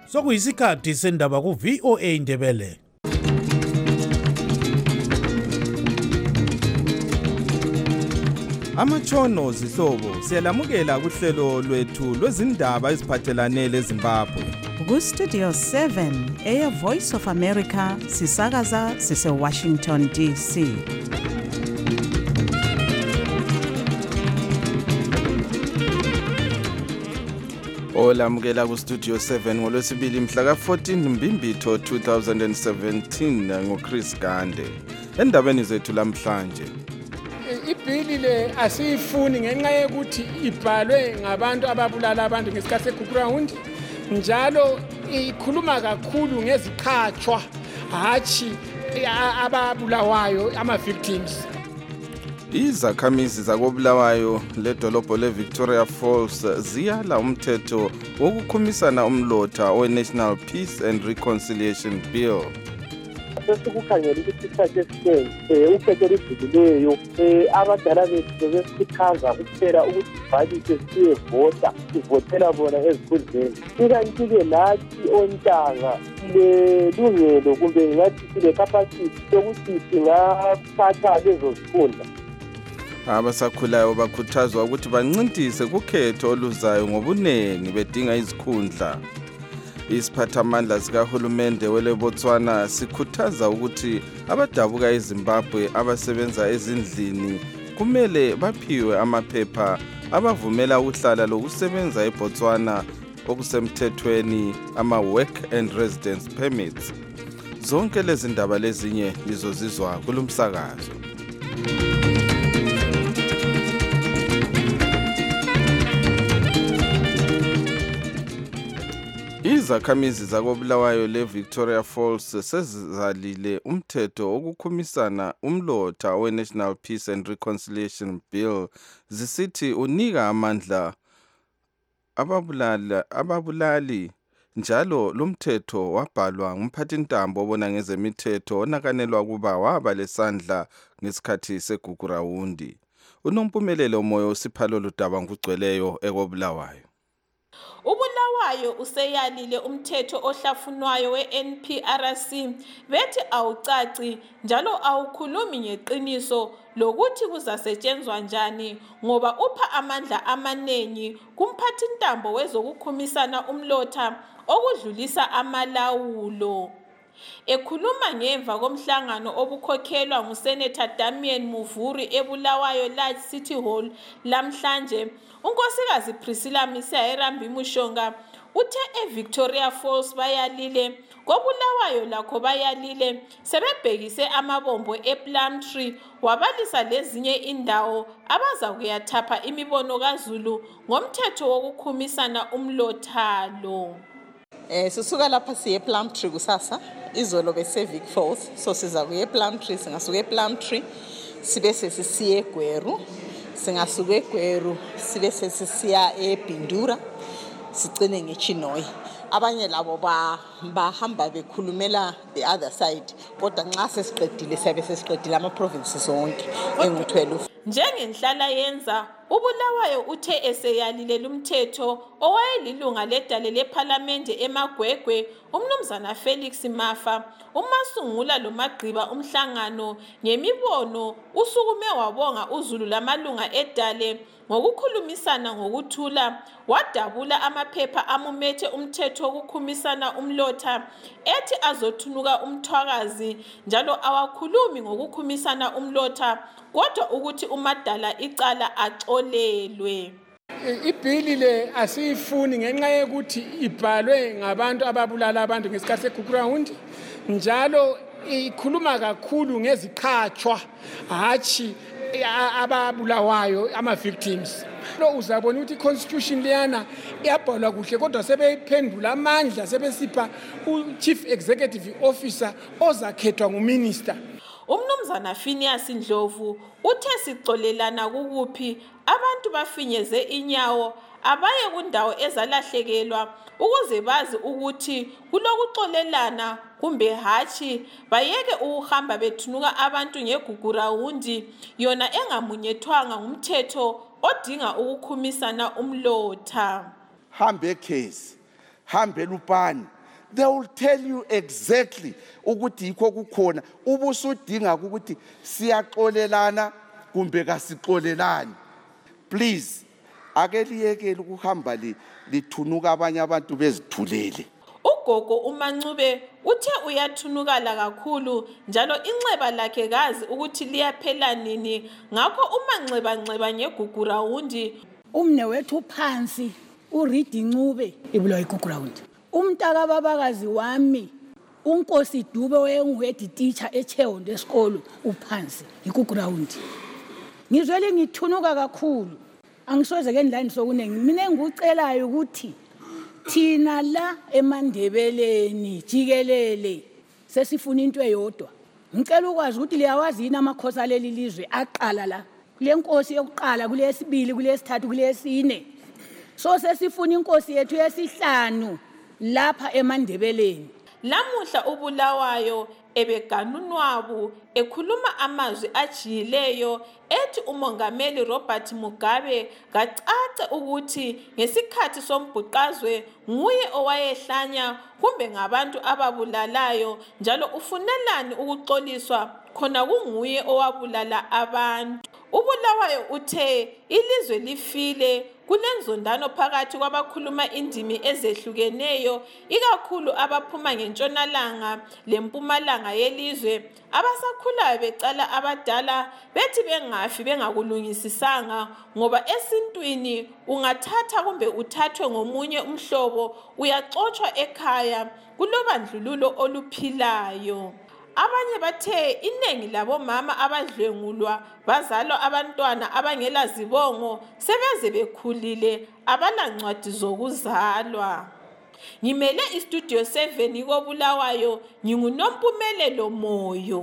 Sokuyisikhathi sendaba ku VOA Ndebele. Amatshono zihlobo siyalamukela kuhlelo lwethu lwezindaba eziphathelane leZimbabwe. Ku Studio 7 Air Voice of America sisakaza sise Washington DC. Olamukela ku Studio 7 ngolwesibili mhla ka-14 Mbimbitho 2017 ngoChris Gande. Endabeni zethu lamhlanje. Ibhili le asiyifuni ngenxa yokuthi ibhalwe ngabantu ababulala abantu ngesikhathi segugurawundi, njalo ikhuluma kakhulu ngeziqhatshwa hatshi ababulawayo ama-victims. Izakhamizi zakobulawayo ledolobho leVictoria Falls ziyala umthetho wokukhumisana umlotha we-National Peace and Reconciliation Bill. Sesikukhangela ukuthi isikhathi esiningi ukhetho oludlulileyo abadala bethu besikhuthaza kuphela ukuthi ibhalise siyevota, sivotela bona ezikhundleni. Ikanti-ke nathi ontanga silelungelo kumbe ngathi sile-capacity yokuthi singaphatha lezo zikhundla. Abasakhulayo bakhuthazwa ukuthi bancintise kukhetho oluzayo ngobunengi bedinga izikhundla. Isiphathamandla sikahulumende weleBotswana sikhuthaza ukuthi abadabuka eZimbabwe abasebenza ezindlini kumele baphiwe amaphepha abavumela ukuhlala lokusebenza eBotswana okusemthethweni ama-work and residence permits. Zonke lezi ndaba lezinye lizozizwa kulumsakazo. Izakhamizi zakobulawayo leVictoria Falls sezizalile umthetho wokukhumisana umlotha we-National Peace and Reconciliation Bill zisithi unika amandla ababulali, njalo lumthetho wabhalwa ngumphathintambo obona ngezemithetho onakanelwa kuba waba lesandla ngesikhathi segugurawundi. Unompumelelo Moyo Siphalelo Ludaba ngugcweleyo ekobulawayo. Ubulawayo useyalile umthetho ohlafunwayo we-NPRC bethi awucaci njalo awukhulumi ngeqiniso lokuthi kuzasetshenzwa njani ngoba upha amandla amanengi kumphathintambo wezokukhumisana umlotha okudlulisa amalawulo. Ekhuluma ngemva komhlangano obukhokhelwa nguSenator Damian Muvuri eBulawayo Large City Hall lamhlanje, unkosikazi Priscilla Misihayirambi Mushonga uthe eVictoria Falls bayalile, koBulawayo lakho bayalile, sebebhekise amabombo ePlumtree wabalisa lezinye indawo abaza kuyathapha imibono kaZulu ngomthetho wokukhumisana umlotha lo. Sisuka lapha siye Plumtree kusasa, izolo bese Vic Falls, so siza kuye Plumtree, singasuke Plumtree sibe sesiye eGweru, singasuke eGweru sibe sesiya eBindura, sigcine ngeChinoyi. Abanye labo bahamba bekhulumela the other side, kodwa nxa sesiqedile siyabe sesiqedile ama-provinces onke engu-12. Njengenhlala yenza uBulawayo uthe eseyalile lumthetho owayelilunga ledale lephalamende eMagwegwe umnumzana Felix Mafa umasungula lomagqiba umhlangano ngemibono usukume wabonga uZulu lamalunga edale ngokukhulumisana ngokuthula, wadabula amaphepha amumethe umthetho wokukhumisana umlotha ethi azothunuka umthwakazi njalo awakhulumi ngokukhumisana umlotha kodwa ukuthi umadala icala axolelwe. Ibhili le asiyifuni ngenxa yokuthi ibhalwe ngabantu ababulala abantu ngesikhathi segugurawundi, njalo ikhuluma kakhulu ngeziqhatshwa hatshi ababulawayo ama-victims. Lo uzabona ukuthi i-constitution leyana iyabhalwa kuhle kodwa sebeyiphendula amandla sebesipha u-chief executive officer ozakhethwa nguminister. Umnumzana Phineas Ndlovu uthe sicolelana kukuphi abantu bafinyeze inyawo abaye kundawo ezalahlekelwa ukuze bazi ukuthi kulokuxolelana kumbe hatshi, bayeke ukuhamba bethunuka abantu ngegugurawundi yona engamunyethwanga ngumthetho odinga ukukhumisana umlotha. Hambe eCase, hambe eLupane, they will tell you exactly ukuthi yikho kukhona ubusudinga ukuthi siyaxolelana kumbe kasixolelani. Please ake liyekele ukuhamba lithunuka abanye abantu bezithulele. Ugogo uMancube uthe uyathunukala kakhulu njalo inxeba lakhe kazi ukuthi liyaphela nini, ngakho umanxeba ngeGugu Rawundi. Umne wethu phansi uRidi Ncube ibulawa iGugu Rawundi. Umntaka babakazi wami uNkosi Dube oyenguhead teacher eChehondo esikolo uphansi iGugu Rawundi. Ngizwele ngithunuka kakhulu, angisoze ke ndlani sokunengi. Mina ngikucelayo ukuthi thina la eMandebeleni jikelele sesifuna into eyodwa. Ngicela ukwazi ukuthi liyawazi yini amakhosi aleli lizwe aqala la. Kule nkosi yokuqala, kule yesibili, kule yesithathu, kule yesine. So sesifuna inkosi yethu yesihlanu lapha eMandebeleni. Lamuhla uBulawayo ebeganunwabu ekhuluma amazwi ajiyileyo ethi umongameli Robert Mugabe kacace ukuthi ngesikhathi sombhuqazwe nguye owayehlanya kumbe ngabantu ababulalayo, njalo ufunelani ukuxoliswa khona kunguye owabulala abantu. uBulawayo uthe ilizwe lifile kunenzondano phakathi kwabakhuluma indimi ezehlukeneyo, ikakhulu abaphuma ngentshonalanga lempumalanga yelizwe, abasakhulayo becala abadala bethi bengafi bengakulungisisanga, ngoba esintwini ungathatha kumbe uthathwe ngomunye umhlobo uyaxotshwa ekhaya kulobandlululo oluphilayo. Abanye bathe inengi labomama abadlwengulwa bazalwa abantwana abangela zibongo sebeze bekhulile abalancwadi zokuzalwa. Ngimele iStudio 7 koBulawayo, nginguNompumelelo Moyo.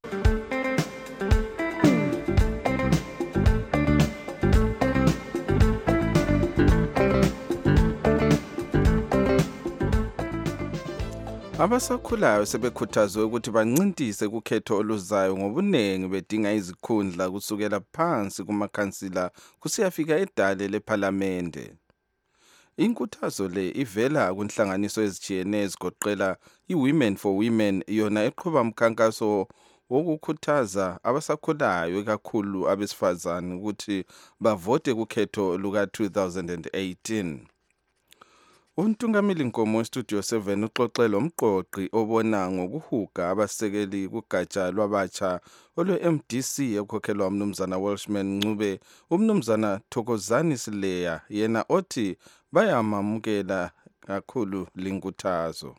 Abasakhulayo sebekhuthazwe ukuthi bancintise kukhetho oluzayo ngobunengi bedinga izikhundla kusukela phansi kumakhansila kusiyafika edale lePhalamende. Inkuthazo le ivela kunhlanganiso ezijiyeneyo ezigoqela iWomen for Women, yona eqhuba umkhankaso wokukhuthaza abasakhulayo kakhulu abesifazane ukuthi bavote kukhetho luka-2018. Untungameli Nkomo weStudio 7 uxoxe lomqoqi obona ngokuhuga abasekeli kugatsha lwabatsha olwe-MDC okhokhelwa umnumzana Welshman Ncube, umnumzana Thokozani Sileya, yena othi bayamamukela kakhulu linkuthazo.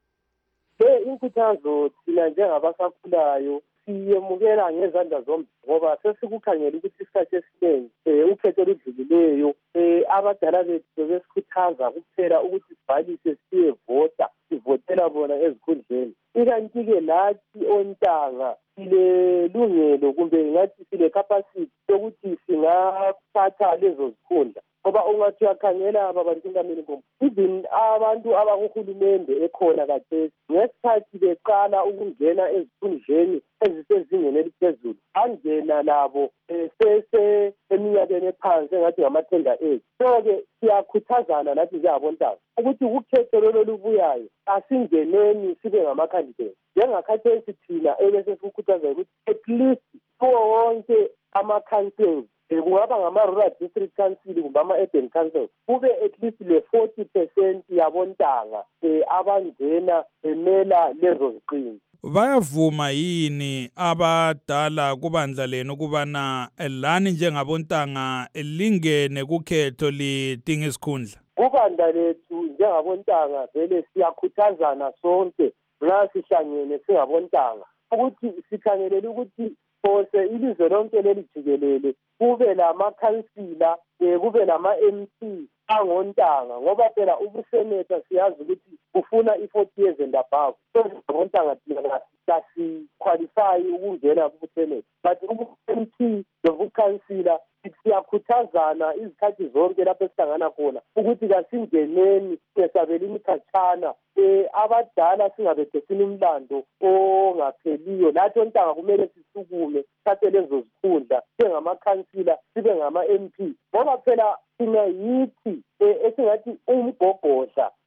Inkuthazo thina njengabasakhulayo siyemukela ngezandla zombili ngoba sesikukhangela ukuthi isikhathi esiningi ukhetho oludlulileyo abadala bethu besikhuthaza kuphela ukuthi sibhalise siyevota, sivotela bona ezikhundleni. Ikanti-ke lathi ontanga silelungelo kumbe ngathi sile-capacity yokuthi singathatha lezo zikhundla. Ngoba ungathi uyakhangela ababantungameli Nkomo, even abantu abakuhulumende ekhona kathesi ngesikhathi beqala ukungena ezikhundleni ezisezingeni eliphezulu, angena labo eminyakeni ephansi engathi ngama-tender age. So-ke siyakhuthazana nathi njengabontanga ukuthi ukhetho lolo olubuyayo asingeneni sibe ngamakhandidate. Njengakhathesi thina ebesesikukhuthaza ukuthi at least kuwo wonke ama-councils, kungaba ngama-rural district council kumbe ama-urban council, kube at least le-40% yabontanga abangena bemela lezo ziqingi. Bayavuma yini abadala kubandla lenu ukubana lani njengabontanga lingene kukhetho lidinga isikhundla? Kubandla lethu njengabontanga vele siyakhuthazana sonke nxa sihlangene singabontanga ukuthi sikhangelele ukuthi phose ilizwe lonke leli jikelele kube lamakhansila, kube lama-MP angontanga, ngoba phela ubuseneta siyazi ukuthi kufuna i-40 years and above. So ngontanga thina kasiqualify ukungena kubuseneta, but ubu-MP nobukhansila siyakhuthazana izikhathi zonke lapho esihlangana khona ukuthi kasingeneni sesabela imikhatshana, abadala singabethesini umlando ongapheliyo. Lathi ontanga kumele sisukume sithathe lezo zikhundla singamakhansila sibe ngama-MP, ngoba phela thina yithi esingathi umgogodla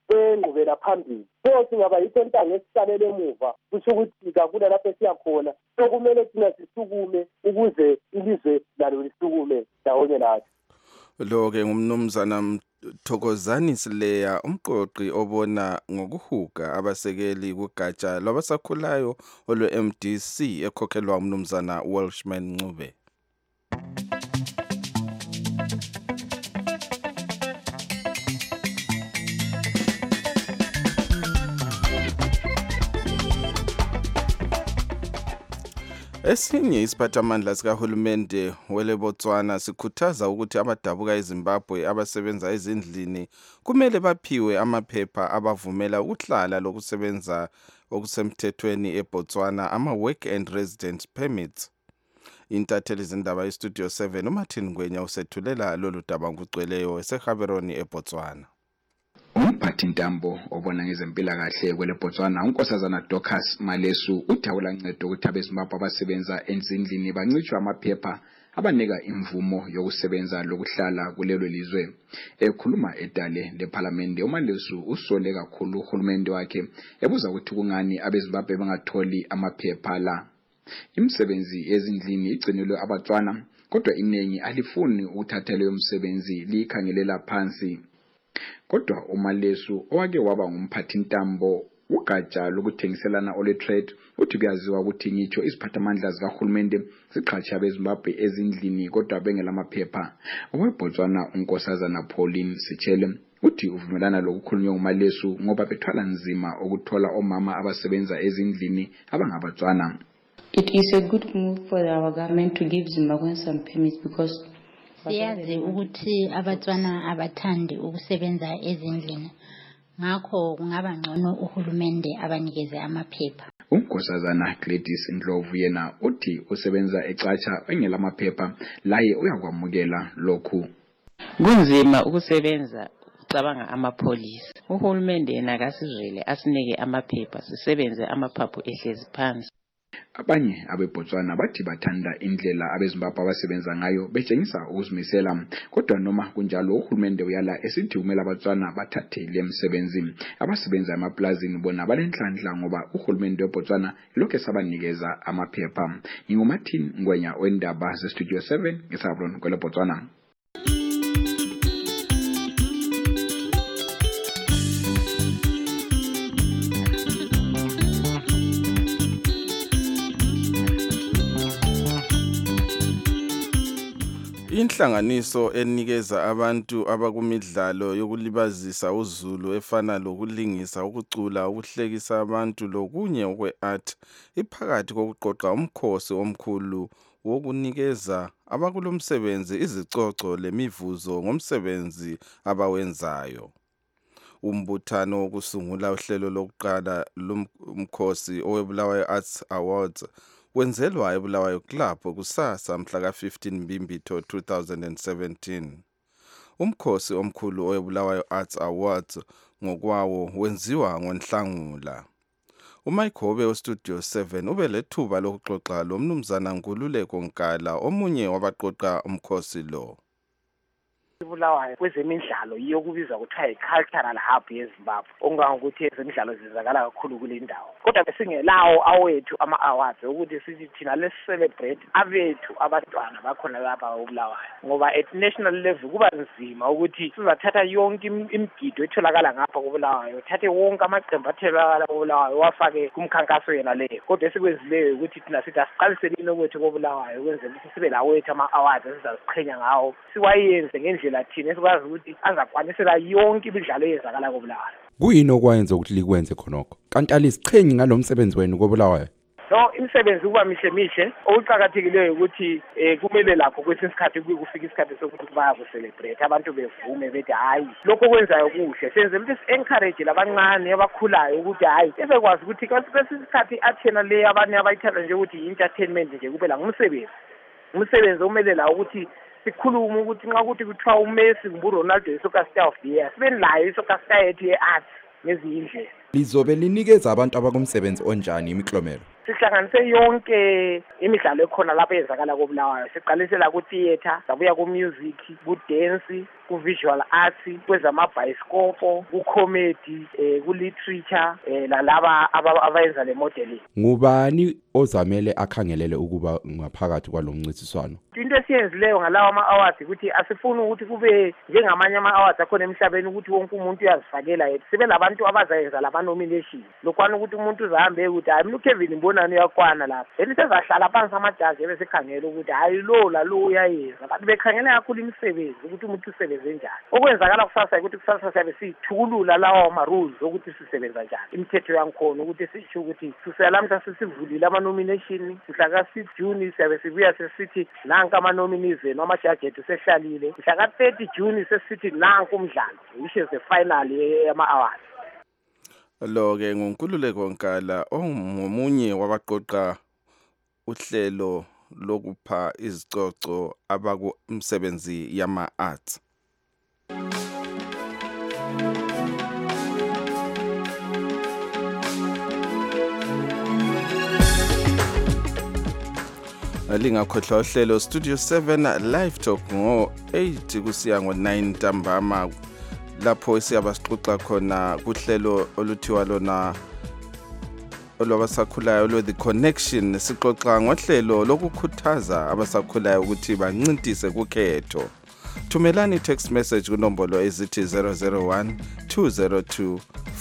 bengqubela phambili. So singaba yikho ntanga esisalele emuva kusho ukuthi kakula lapho esiyakhona. So kumele thina sisukume ukuze ilizwe lalo lisukume ndawonye nathi. Lo-ke ngumnumzana Thokozani Sileya, umqoqi obona ngokuhuga abasekeli kugatsha lwabasakhulayo olwe-MDC ekhokhelwa umnumzana Welshman Ncube. Esinye isiphathamandla sikahulumende wele Botswana sikhuthaza ukuthi abadabuka eZimbabwe abasebenza ezindlini kumele baphiwe amaphepha abavumela ukuhlala lokusebenza okusemthethweni eBotswana, ama-work and residence permits. Intatheli izindaba yeStudio 7 uMartin Ngwenya usethulela lolu daba ngugcweleyo eseGaborone eBotswana. Umphathintambo obona ngezempilakahle kwele Botswana unkosazana Dorcas Malesu uthawula ncedo ukuthi abeZimbabwe abasebenza ezindlini bancitshwe amaphepha abanika imvumo yokusebenza lokuhlala kulelo lizwe. Ekhuluma edale leParliament, uMalesu usole kakhulu uhulumende wakhe ebuza ukuthi kungani abeZimbabwe bangatholi amaphepha la. Imisebenzi ezindlini igcinelwe abatswana kodwa inengi alifuni ukuthatha leyo msebenzi likhangelela phansi. Kodwa uMalesu owake waba ngumphathintambo ugatsha lokuthengiselana ole trade uthi kuyaziwa ukuthi ngitsho iziphathamandla zikahulumende ziqhatsha abeZimbabwe ezindlini kodwa bengela amaphepha. OweBotswana unkosazana Pauline Sechele uthi uvumelana lokukhulunywa uMalesu ngoba bethwala nzima ukuthola omama abasebenza ezindlini abangabatswana. It is a good move for our government to give Zimbabweans some permits because siyazi ukuthi abatswana abathandi ukusebenza ezindlini, ngakho kungaba ngcono uhulumende abanikeze amaphepha. Unkosazana Gladys Ndlovu yena uthi usebenza ecatsha engela amaphepha laye uyakwamukela lokhu. Kunzima ukusebenza ucabanga amapolisi. Uhulumende yena kasizwele asinike amaphepha sisebenze amaphaphu ehlezi phansi. Abanye abeBotswana bathi bathanda indlela abeZimbabwe abasebenza ngayo betshengisa ukuzimisela, kodwa noma kunjalo uhulumende uyala esithi kumele abatswana bathathe le msebenzi. Abasebenza emaplazini bona balenhlanhla ngoba uhulumende weBotswana lokho esabanikeza amaphepha. NginguMartin Ngwenya wendaba zeStudio 7 eGaborone kwele Botswana. Inhlanganiso enikeza abantu abakumidlalo yokulibazisa uzulu efana lokulingisa, ukucula, ukuhlekisa abantu lokunye okwe-art iphakathi kokuqoqa umkhosi omkhulu wokunikeza abakulomsebenzi izicoco lemivuzo ngomsebenzi abawenzayo. Umbuthano wokusungula uhlelo lokuqala lomkhosi owebulawayo Arts Awards wenzelwa eBulawayo Club kusasa mhla ka-15 Mbimbitho 2017. Umkhosi omkhulu owebulawayo Arts Awards ngokwawo wenziwa ngoNhlangula. uMayigobe weStudio 7 ube lethuba lokuxoxa lomnumzana Nkululeko Nkala omunye wabaqoqa umkhosi lo. Bulawayo kwezemidlalo yiyo kubizwa kuthiwa i-cultural hub yeZimbabwe, okungangokuthi ezemidlalo zizakala kakhulu kule ndawo. Kodwa besingelawo awethu ama-awards ukuthi sithi thina let's-celebrate abethu abantwana bakhona lapha eBulawayo, ngoba at national level kuba nzima ukuthi sizathatha yonke imigido etholakala ngapha koBulawayo, uthathe wonke amaqembu atholakala koBulawayo wafake kumkhankaso yena leyo. Kodwa esikwenzileyo ukuthi thina sithi asiqaliseleni okwethu koBulawayo ukwenzela ukuthi sibe lawethu ama-awards esizaziqhenya ngawo, siwayenze ngendlela thina esikwazi ukuthi azakwanisela yonke imidlalo eyenzakala koBulawayo. Kuyini okwayenza ukuthi likwenze khonokho? Kanti alisiqhenyi ngalomsebenzi wenu koBulawayo? No, imisebenzi kuba mihle okuqhakathekileyo ukuthi kumele lapho kwesinye isikhathi kufika isikhathi sokuthi baya ku-celebrate abantu bevume bethi hayi lokho kwenzayo kuhle, senze ukuthi si-encourage labancane abakhulayo ukuthi hayi ebekwazi ukuthi kwesinye isikhathi athena le abanye abayithanda nje ukuthi i-entertainment nje kuphela ngumsebenzi omele la ukuthi sikhuluma ukuthi nxa ukuthi kuthiwa uMessi kumbe uRonaldo i-soccer star of the year sibe nayo i-soccer star yethu ye-art ngezinye indlela. Lizobe linikeza abantu abakumsebenzi onjani imiklomelo? Sihlanganise yonke imidlalo ekhona lapho eyenzakala koBulawayo. Siqalisela ku-theater, sabuya ku-music, ku-dance, ku-visual arts, kwezamabhayisikobho, ku-comedy, ku-literature, lalaba abayenza le modeling. Ngubani ozamele akhangelele ukuba ngaphakathi kwalomncintiswano? Into esiyenzileyo ngalawa ama-awards ukuthi asifuni ukuthi kube njengamanye ama-awards akhona emhlabeni ukuthi wonke umuntu uyazifakela yethu. Sibe labantu abazayenza lama-nominations. Lokhwana ukuthi umuntu uzahambe ukuthi hayi mina uKevin Mbonani uyakwana lapha. Then sezahlala phansi amajaji ebesekhangela ukuthi hayi lo lalo uyayenza. Kanti bekhangela kakhulu imisebenzi ukuthi umuntu usebenze njani. Okwenzakala kusasa ukuthi kusasa siyabe sithukulula lawa ma-rules ukuthi sisebenza njani. Imithetho yankhona ukuthi sisho ukuthi kusalamuhla sisivulile ama-nomination mhla ka-6 June siyabe sibuya sesithi nanka ama-nominees amajaji ethu sehlalile. Mhla ka-30 June sesithi nanku umdlalo which is the final yama-awards. Lo-ke nguNkululeko Nkala ongomunye wabaqoqa uhlelo lokupha izicoco abakumsebenzi yama-arts. Lingakhohlwa uhlelo Studio 7 Live Talk ngo-8 kusiya ngo-9 ntambama lapho siyaba sixoxa khona kuhlelo oluthiwa lona olwabasakhulayo lo The Connection. Sixoxa ngohlelo lokukhuthaza abasakhulayo ukuthi bancintise kukhetho. Thumelani text message kunombolo ezithi 001 202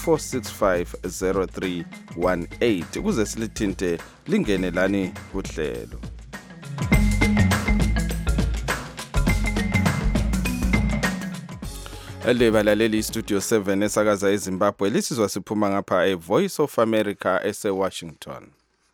465 0318 ukuze silithinte lingene lani kuhlelo. Balaleli Studio 7 esakaza eZimbabwe lisizwa siphuma ngapha eVoice of America ese-Washington.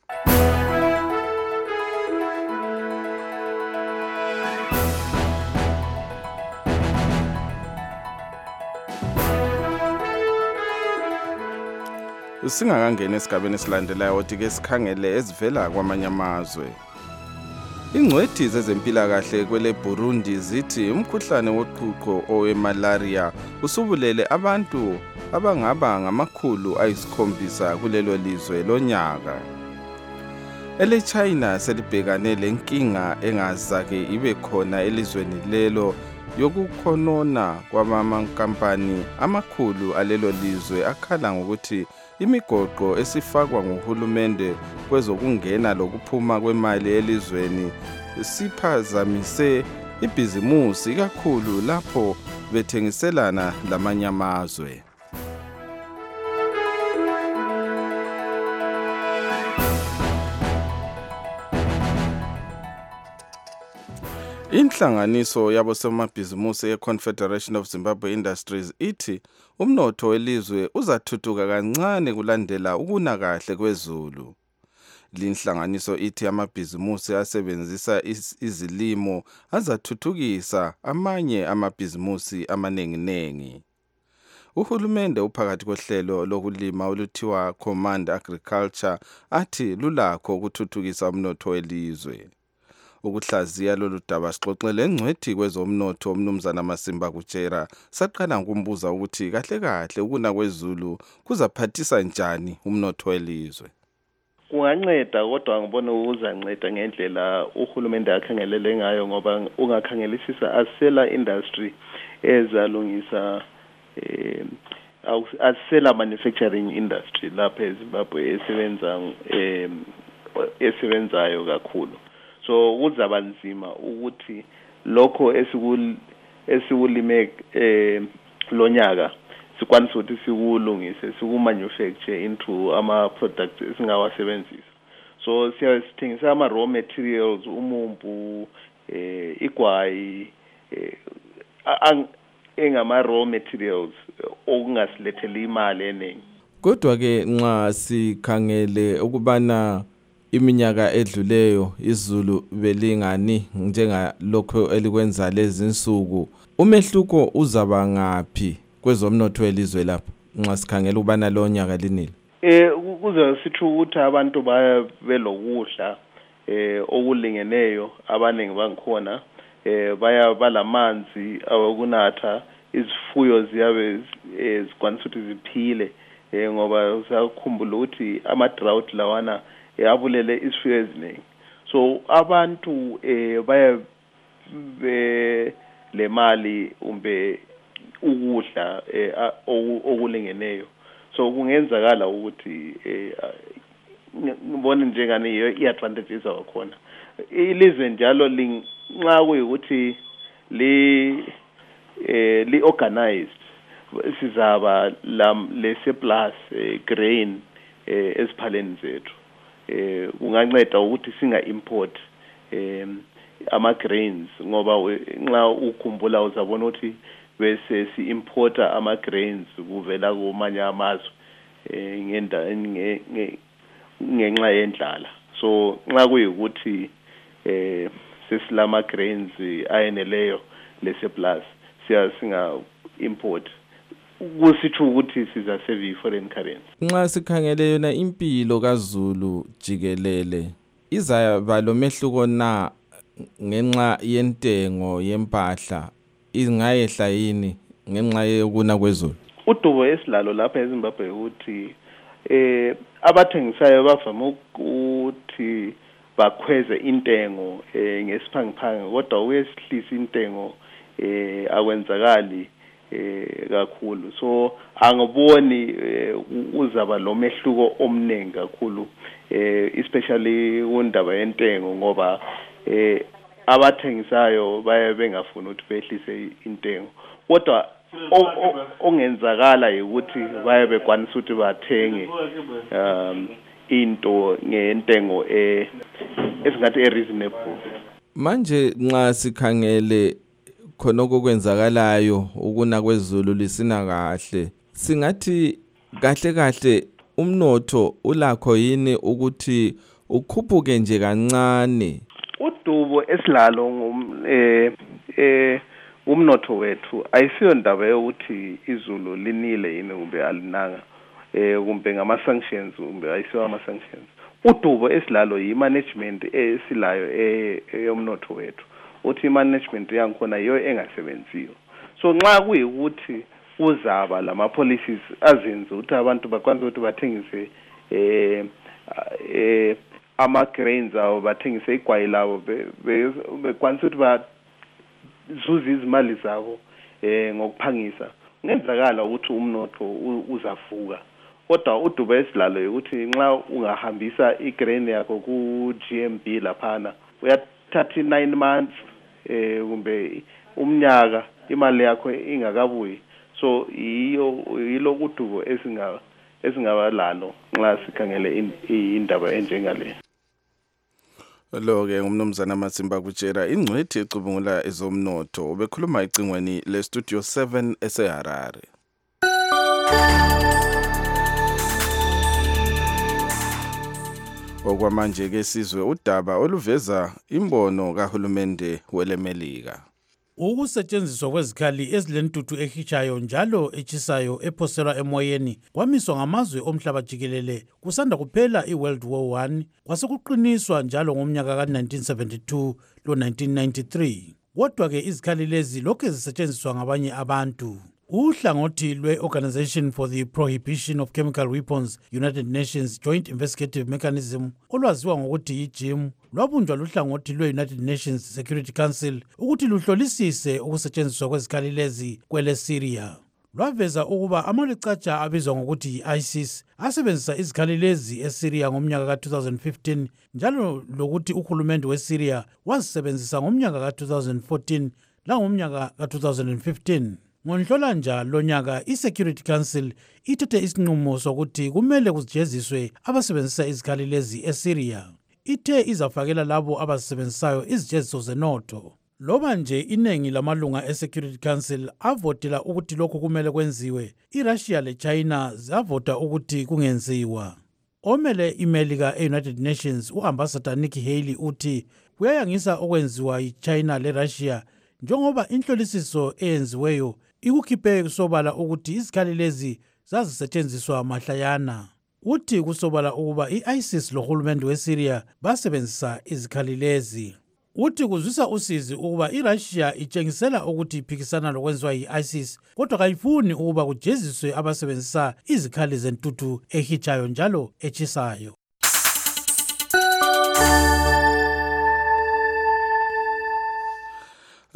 Singakangena esigabeni esilandelayo othi-ke sikhangele ezivela kwamanye amazwe. Ingcwethi zezempilakahle kwele Burundi zithi umkhuhlane woqhuqho owemalaria usubulele abantu abangaba ngama700 kulelo lizwe lonyaka. Ele China selibhekane lenkinga engazake ibe khona elizweni lelo yokukhonona kwamakampani amakhulu alelo lizwe akhala ngokuthi imigoqo esifakwa nguhulumende kwezokungena lokuphuma kwemali elizweni siphazamise ibhizimusi kakhulu lapho bethengiselana lamanye amazwe. Inhlanganiso yabosomabhizimusi ye-Confederation of Zimbabwe Industries ithi umnotho welizwe uzathuthuka kancane kulandela ukuna kahle kwezulu. Linhlanganiso ithi amabhizimusi asebenzisa izilimo azathuthukisa amanye amabhizimusi amanenginengi. Uhulumende uphakathi kohlelo lokulima oluthiwa Command Agriculture athi lulakho ukuthuthukisa umnotho welizwe. Ukuhlaziya lolu daba sixoxele engcwethi kwezomnotho umnumzana Masimba Kutshera saqala ngokumbuza ukuthi kahle ukuna kwezulu kuzaphathisa njani umnotho welizwe. Kunganceda kodwa ngibona uzanceda ngendlela uhulumende akhangelele ngayo ngoba ungakhangelisisa asela industry ezalungisa asela manufacturing industry lapha eZimbabwe esebenzayo kakhulu. So kuzaba nzima ukuthi lokho esikulime lonyaka sikwanise ukuthi sikulungise sikumanufacture into ama products esingawasebenzisa. So siyasithengisa ama raw materials umumbu igwayi engama raw materials okungasilethela imali eningi. Kodwa ke nxa sikhangele ukubana iminyaka edluleyo izulu belingani njengalokho elikwenza lezi insuku, umehluko uzaba ngaphi kwezomnotho welizwe lapha nxa sikhangela ubana lo nyaka linile? Kuze sithi ukuthi abantu baya belokudla okulingeneyo abaningi bangikhona baya balamanzi awokunatha, izifuyo ziyabe zikwanisa ukuthi ziphile ngoba usakhumbula ukuthi ama drought lawana yabulele isifuyo eziningi. So abantu baya le mali umbe ukudla okulingeneyo. So kungenzakala ukuthi ngibona njengani i-advantage izakhona. Ilizwe njalo nxa kuyukuthi li organized sizaba le surplus grain esiphaleni zethu. Kunganceda ukuthi singa import ama grains ngoba nxa ukhumbula uzabona ukuthi bese si importa ama grains kuvela kumanye amazwe ngenxa yendlala. So nxa kuyukuthi sesilama grains ayeneleyo le surplus singa import kusithu ukuthi siza save foreign currency. Nxa sikhangele yona impilo kaZulu jikelele izaba lo mehluko na ngenxa yentengo yempahla ingayehla yini ngenxa yokuna kwezulu? Udubo esilalo lapha eZimbabwe ukuthi abathengisayo bavama ukuthi bakhweze intengo ngesiphangiphangi kodwa uyesihlisa intengo akwenzakali kakhulu. So angiboni uzaba lo mehluko omningi kakhulu especially undaba yentengo ngoba abathengisayo baye bengafuni ukuthi behlise intengo kodwa ongenzakala ukuthi baye bekwanisa ukuthi bathenge into ngentengo esingathi reasonable. Manje nxa sikhangele khonoko kwenzakalayo ukuna kwezulu lisina kahle singathi kahle umnotho ulakho yini ukuthi ukhuphuke nje kancane? Udubo esilalo umnotho wethu ayisiyo ndaba yokuthi izulu linile yini kumbe alinanga kumbe ngama sanctions kumbe ayisiyo ama sanctions. Udubo esilalo yi-management esilayo eyomnotho wethu. Uthi management yankhona yiyo engasebenziyo. So nxa kuyikuthi uzaba lama policies azenza ukuthi abantu bakwanise ukuthi bathengise ama grains awo bathengise igwayi labo bekwanise ukuthi bazuze izimali zabo ngokuphangisa ngenzakala ukuthi umnotho uzavuka. Kodwa udubo esilalo ukuthi nxa ungahambisa igrain yakho ku GMB laphana uyathatha 9 months kumbe umnyaka imali yakho ingakabuyi. So yilo udubo esingaba lalo nxa sikhangele indaba enjengale. Lo ke umnumzana Masimba kutshela ingcwethi ecubungula ezomnotho obekhuluma icingweni le Studio 7 eseHarare. Okwamanje ke sizwe udaba oluveza imbono kahulumende welemelika. Ukusetshenziswa kwezikhali ezilentuthu ehichayo njalo echisayo ephoselwa emoyeni kwamiswa ngamazwe omhlaba jikelele kusanda kuphela iWorld War I kwasekuqiniswa njalo ngomnyaka ka1972 lo 1993. Kodwa ke izikhali lezi lokho zisetshenziswa ngabanye abantu. Uhlangothi lwe-Organization for the Prohibition of Chemical Weapons, United Nations Joint Investigative Mechanism, olwaziwa ngokuthi iJIM, lwabunjwa luhlangothi lwe-United Nations Security Council ukuthi luhlolisise ukusetshenziswa kwezikhali lezi kwele Syria. Lwaveza ukuba amalicatsha abizwa ngokuthi yi-ISIS asebenzisa izikhali lezi eSyria ngomnyaka ka-2015 njalo lokuthi uhulumende weSyria wazisebenzisa ngomnyaka ka-2014 langomnyaka ka-2015. Ngonhlolanja lonyaka iSecurity Council ithethe isinqumo sokuthi kumele kujeziswe abasebenzisa izikhali lezi eSyria. Ithe izafakela labo abazisebenzisayo izijeziso zenotho. Loba nje inengi lamalunga eSecurity Council avotela ukuthi lokho kumele kwenziwe, iRussia leChina zavota ukuthi kungenziwa. Omele imelika eUnited Nations uAmbassador Nikki Haley uthi kuyayangisa okwenziwa yiChina leRussia njengoba inhlolisiso eyenziweyo ikukhiphe kusobala ukuthi izikhali lezi zazisetshenziswa mahlayana. Uthi kusobala ukuba i-ISIS lohulumende weSyria basebenzisa izikhali lezi. Uthi kuzwisa usizi ukuba iRussia itshengisela ukuthi iphikisana lokwenziwa yi-ISIS kodwa kayifuni ukuba kujeziswe abasebenzisa izikhali zentuthu ehichayo njalo echisayo.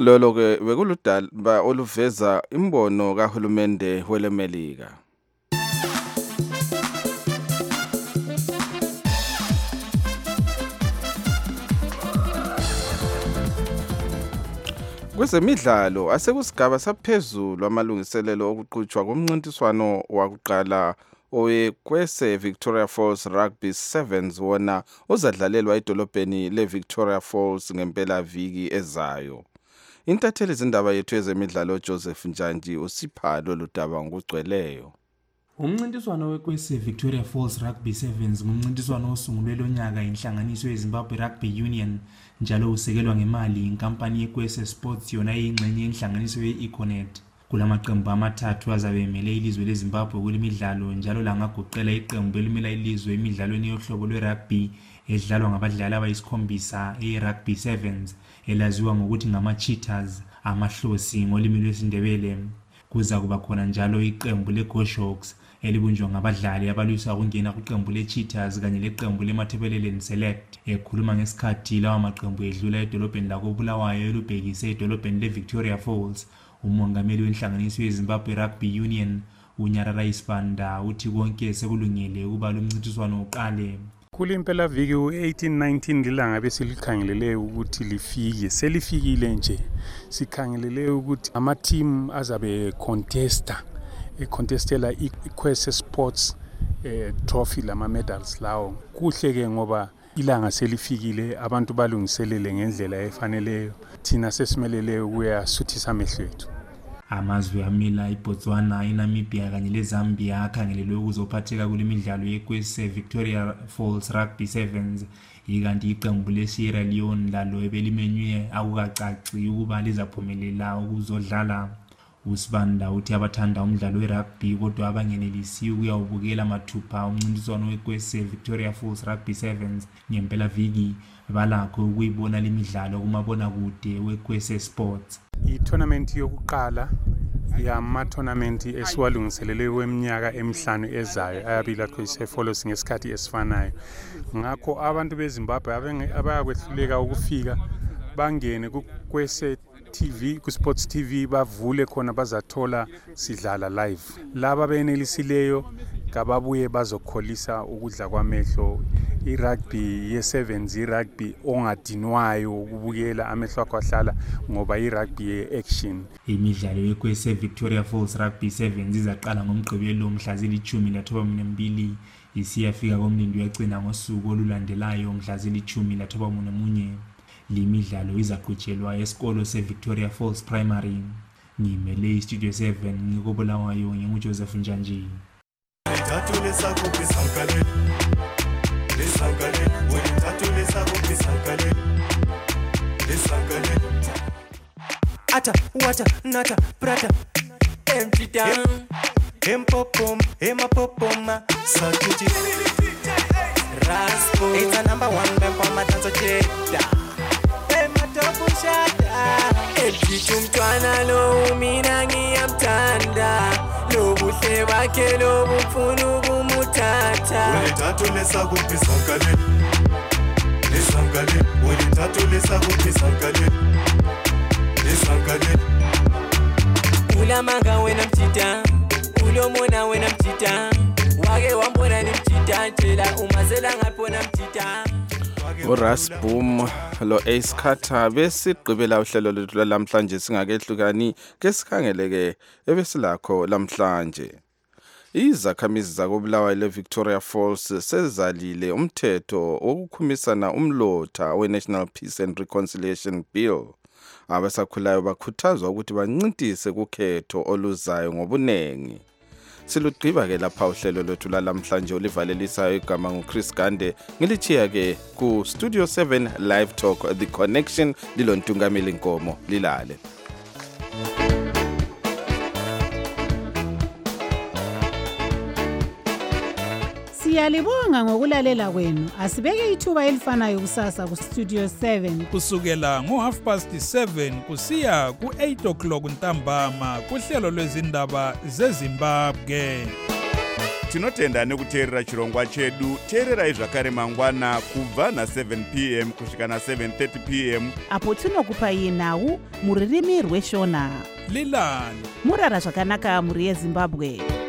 Lolo ke bekuludaba oluveza imbono kahulumende welemelika. Kwezemidlalo asekusigaba saphezulu amalungiselelo okuqhutshwa komncintiswano wakuqala owekwese Victoria Falls Rugby Sevens wona uzadlalelwa edolobheni leVictoria Falls ngempela viki ezayo. Intatheli izindaba yethu ezemidlalo Joseph Njanji usipha lolu daba ngokugcweleyo. Umncintiswano wekwese Victoria Falls Rugby Sevens ngumncintiswano osungulwe lonyaka inhlanganiso yeZimbabwe Rugby Union njalo usekelwa ngemali inkampani yekwese Sports yona eyingxenye yenhlanganiso ye-Econet. Kulamaqembu amathathu azabe emele ilizwe leZimbabwe kulimidlalo njalo langagoqela iqembu elimela ilizwe emidlalweni yohlobo lwe-rugby edlalwa ngabadlali abayisikhombisa e-Rugby Sevens elaziwa ngokuthi ngama-Cheetahs amahlosi ngolimi lwesiNdebele. Kuza kuba khona njalo iqembu le-Goshawks elibunjwa ngabadlali abalwisa ukungena kuqembu le-Cheetahs kanye leqembu le-Matabeleland Select. Ekhuluma ngesikhathi lawa maqembu edlula edolobheni lakoBulawayo elubhekise edolobheni le-Victoria Falls, umongameli wenhlanganiso yeZimbabwe Rugby Union uNyarara Isibanda uthi konke sekulungile ukuba lo mncintiswano uqale. Kulimpela viki u-18-19 lilanga beselikhangelele ukuthi lifike, selifikile nje. Sikhangelele ukuthi ama-team azabe contestela ikwese Sports trophy lama-medals lawo. Kuhle ke ngoba ilanga selifikile, abantu balungiselele ngendlela efaneleyo. Thina sesimelele ukuyasuthisa amehlo ethu. Amazwe amila iBotswana, iNamibia kanye leZambia akhangelelwe ukuzophatheka kulemidlalo yekwese Victoria Falls Rugby Sevens. Ikanti iqembu leSierra Leone lalo ebelimenywe akukacaci ukuba lizaphumelela ukuzodlala. Usibanda uthi abathanda umdlalo werugby kodwa abangenelisi ukuyawubukela mathupha umncintiswano wekwese Victoria Falls Rugby Sevens ngempela viki balakho ukuyibona lemidlalo kumabonakude wekwese Sports. I-tournament yokuqala yama-tournament esiwalungiselele weminyaka emihlanu ezayo ayabila kwese follows ngesikhathi esifanayo. Ngakho abantu beZimbabwe abayakwehluleka ukufika bangene kukwese TV, kuSports TV bavule khona bazathola sidlala live. Laba benelisileyo kababuye bazokholisa ukudla kwamehlo. I-rugby ye-sevens, i-rugby ongadinwayo ukubukela amehlo akho ahlala ngoba i-rugby ye-action. Imidlalo yekwese Victoria Falls Rugby Sevens izaqala ngomgqibelo mhla zili-12 isiyafika komlindo yagcina ngosuku olulandelayo mhla zili-11. Limidlalo izaqhutshelwa esikolo seVictoria Falls Primary. Ngimele iStudio 7 ngikobulawayo nginguJoseph Njanji. Ata, wata, nata, prata, empty down, empopom, emapopoma, sakuti, raspo, it's a number one bempoma dance cheta, ematopu shata, empty tumtwana lo minangi amtanda, lo buhle bakhe lo bufunu kumutata, ulitatu lesa kupisankale, lesankale, ulitatu lesa kupisankale. Ulamanga wena mchita, ulomona wena mchita, wake wambona ni mchita, tshela umazela ngapona mchita. uRasboom lo Ace Carter besigqibela uhlelo lethu lamhlanje singakehlukani ke sikhangeleke ebesilakho lamhlanje. Izakhamizi zakobulawayo leVictoria Falls sezalile umthetho wokukhumisana umlotha weNational Peace and Reconciliation Bill. Abasakhulayo bakhuthazwa ukuthi bancintise kukhetho oluzayo ngobunengi. Silugqiba ke lapha uhlelo lwethu lamhlanje olivalelisayo igama nguChris Gande, ngilichiya ke ku Studio 7 Live Talk The Connection lilontungameli Nkomo lilale. Siyalibonga ngokulalela kwenu. Asibeke ithuba elifanayo kusasa ku Studio 7 kusukela ngo7:30 kusiya ku8 ntambama kuhlelo lwezindaba zeZimbabwe. tinotenda nekuteerera chirongwa chedu. Teererai zvakare mangwana kubva na7 p.m. kusvika na7:30 p.m. apo tinokupai nhau mururimi rweshona. Lilani murara zvakanaka muri yeZimbabwe.